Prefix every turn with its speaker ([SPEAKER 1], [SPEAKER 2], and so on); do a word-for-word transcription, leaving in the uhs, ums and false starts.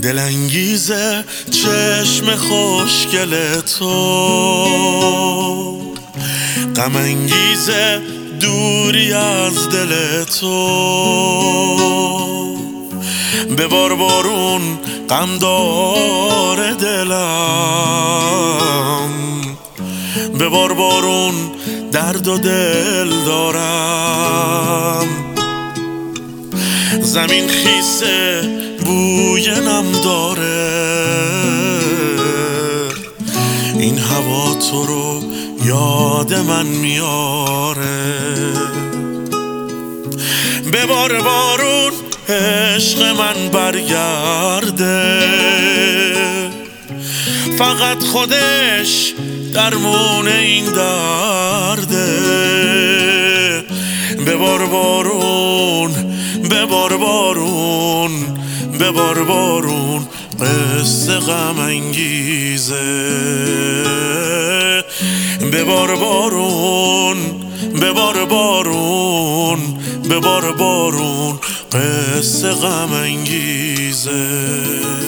[SPEAKER 1] دلانگیزه چشم خوشگل تو، غم انگیزه دوری از دل تو. ببار بارون غم داره دلم، ببار بارون درد و دل دارم. زمین خیسه بوی نم داره، این هوا تو رو یاد من میاره. ببار بارون عشق من برگرده، فقط خودش درمون این درده. ببار بارون ببار بارون ببار بارون قصه غم انگیزه. ببار بارون ببار بارون ببار بارون قصه غم انگیزه.